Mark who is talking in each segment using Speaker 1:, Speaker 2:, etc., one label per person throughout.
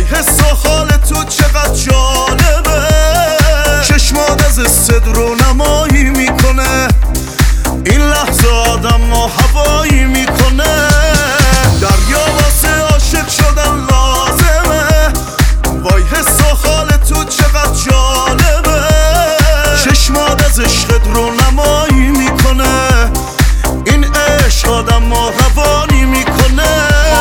Speaker 1: حس و حال تو چقدر جالبه، چشمات از صد رو نمایی میکنه، این لحظه آدم و هوایی میکنه. دریا واسه عاشق شدن لازمه، وای حس و حال تو چقدر جالبه، چشمات از عشقت رو نمایی میکنه، این عشق آدم و روانی میکنه.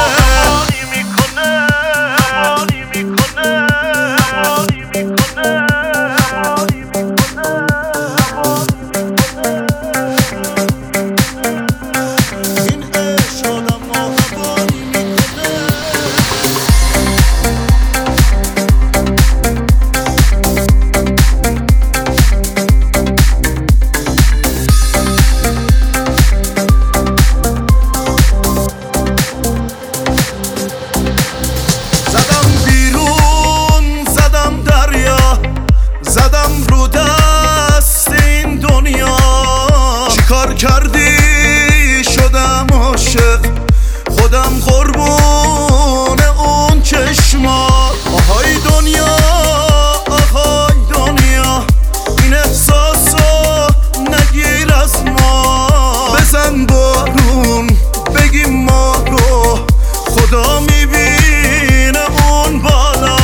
Speaker 1: زدم رو دست این دنیا، چیکار کردی شدم عاشق، خودم قربون اون چشما. آهای دنیا آهای دنیا، این احساسو نگیر از ما، بزن بارون بگیم ما رو خدا میبینه اون بالا.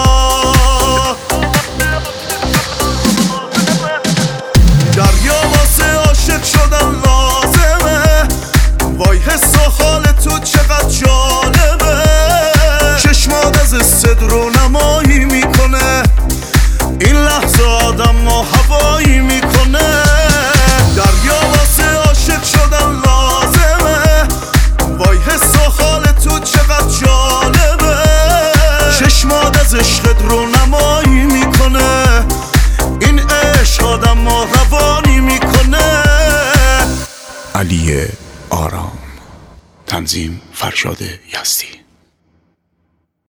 Speaker 1: دریا واسه عاشق شدن لازمه، وای حس و حال تو چقدر جالبه، چشمات از صد رو نمایی میکنه، این لحظه آدم و هوایی میکنه. دریا واسه عاشق شدن لازمه، وای حس و حال تو چقدر جالبه، چشمات از عشقت رو نمایی میکنه، این عشق آدم و روانی میکنه.
Speaker 2: علی آرام، تنظیم فرشاد یزدی.